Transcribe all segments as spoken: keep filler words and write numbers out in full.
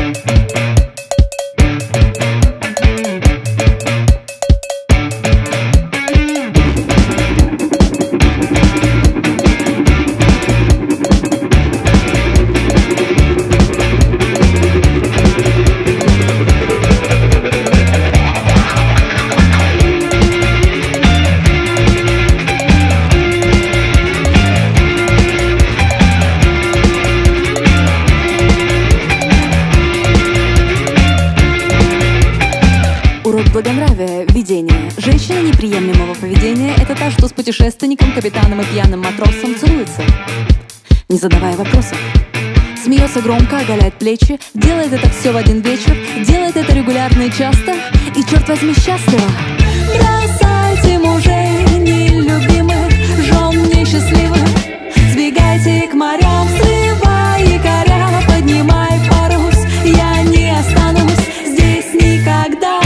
Благонравие, видение. Женщина неприемлемого поведения — это та, что с путешественником, капитаном и пьяным матросом целуется, не задавая вопросов. Смеется громко, оголяет плечи, делает это все в один вечер, делает это регулярно и часто, и, черт возьми, счастлива. Бросайте мужей нелюбимых, жен несчастливых, сбегайте к морям, срывай якоря, поднимай парус, я не останусь здесь никогда.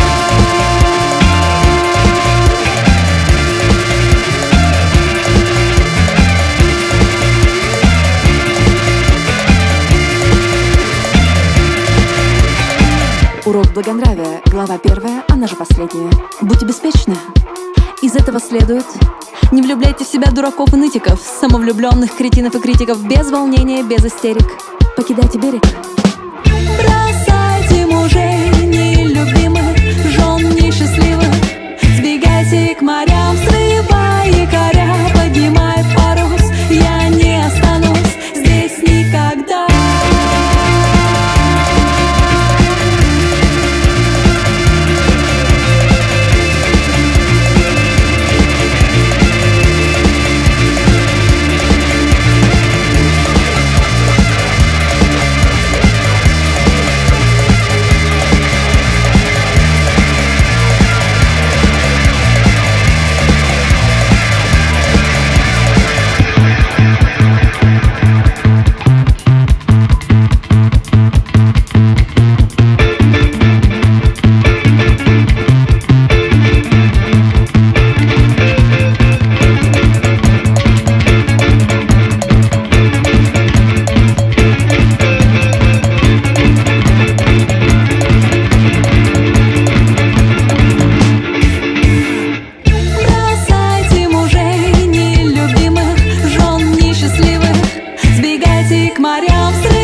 Урок благонравия, глава первая, она же последняя. Будьте беспечны. Из этого следует: не влюбляйте в себя дураков и нытиков, самовлюбленных кретинов и критиков, без волнения, без истерик. Покидайте берег. Бросайте мужей нелюбимых, жен несчастливых, сбегайте к морям, срывай якоря, поднимай парус, я не останусь здесь никогда. К морям.